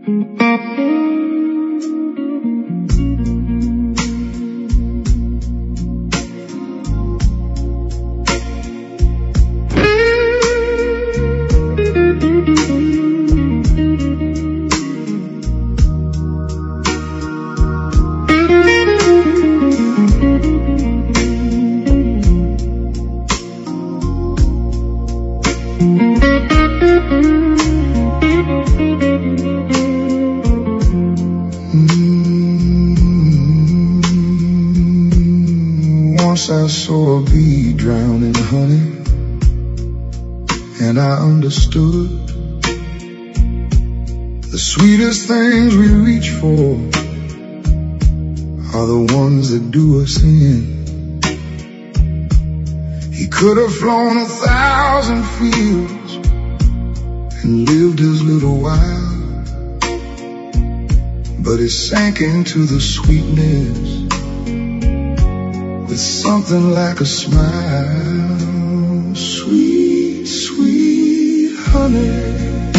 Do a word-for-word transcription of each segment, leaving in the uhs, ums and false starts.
I saw a bee drown in honey, and I understood the sweetest things we reach for are the ones that do us in. He could have flown a thousand fields and lived his little while, but he sank into the sweetness with something like a smile. Sweet, sweet honey,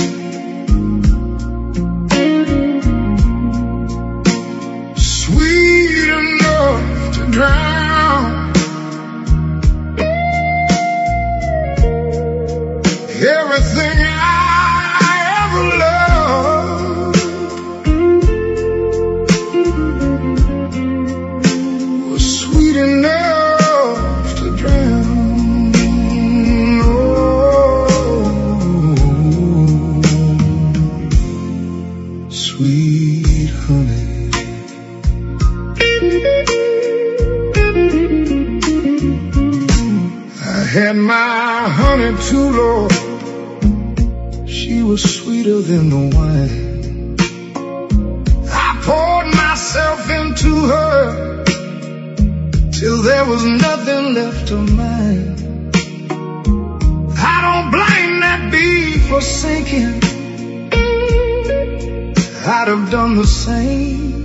sweet enough to drown everything I ever loved. Was sweet enough to drown. Oh, sweet honey. I had my honey too low. She was sweeter than the wine. I poured myself into her till there was nothing left of mine. I don't blame that bee for sinking. I'd have done the same.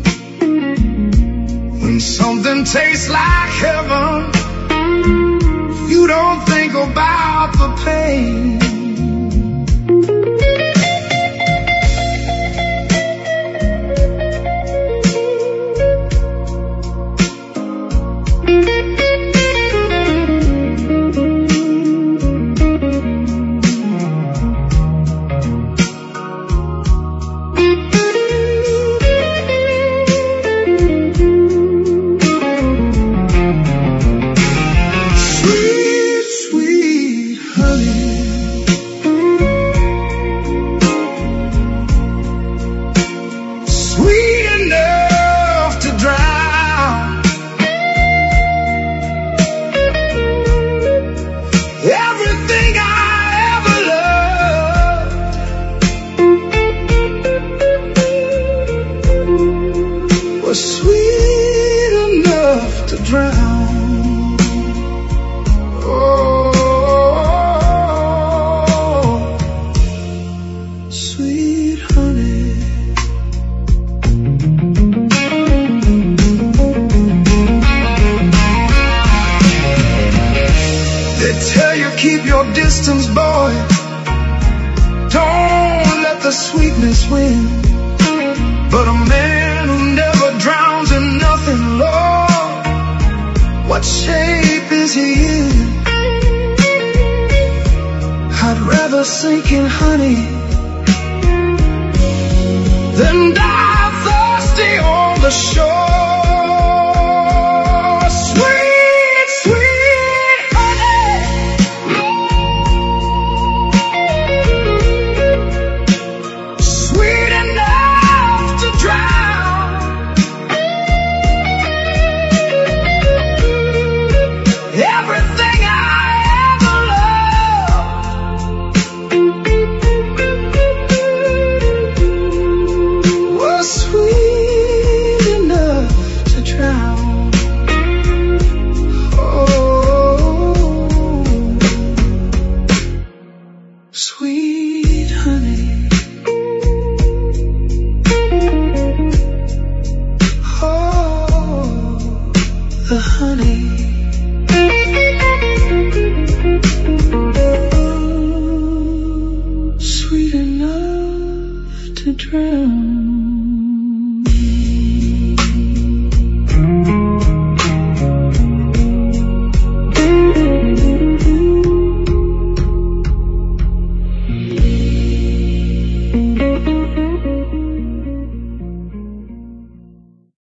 When something tastes like heaven, you don't think about the pain. Sweet enough love.